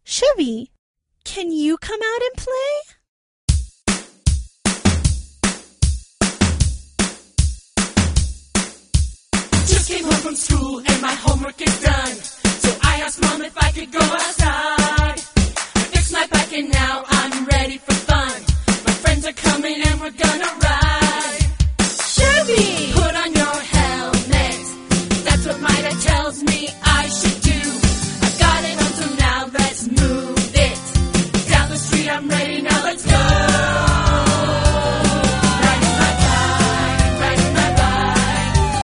Chevy, can you come out and play? Just came home from school and my homework is done. So I asked Mom if I could go outside. I fixed my bike and now I'm ready for fun. My friends are coming and we're gonna ride. Chevy!